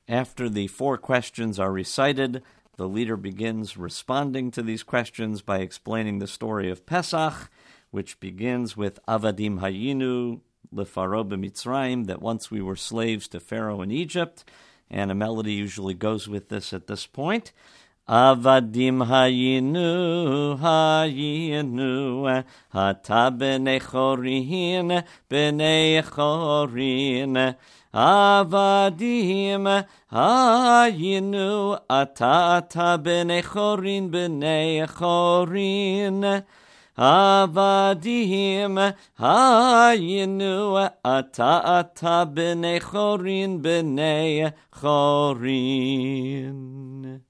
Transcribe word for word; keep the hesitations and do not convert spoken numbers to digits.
After the four questions are recited, the leader begins responding to these questions by explaining the story of Pesach, which begins with Avadim Hayinu Lefaro b'Mitzrayim, that once we were slaves to Pharaoh in Egypt, and a melody usually goes with this at this point. Avadim hayinu, hayinu, hata b'nei chorin, b'nei chorin. Avadim hayinu, ata ata b'nei chorin, b'nei chorin. Avadim hayinu, ata ata b'nei chorin, b'nei chorin.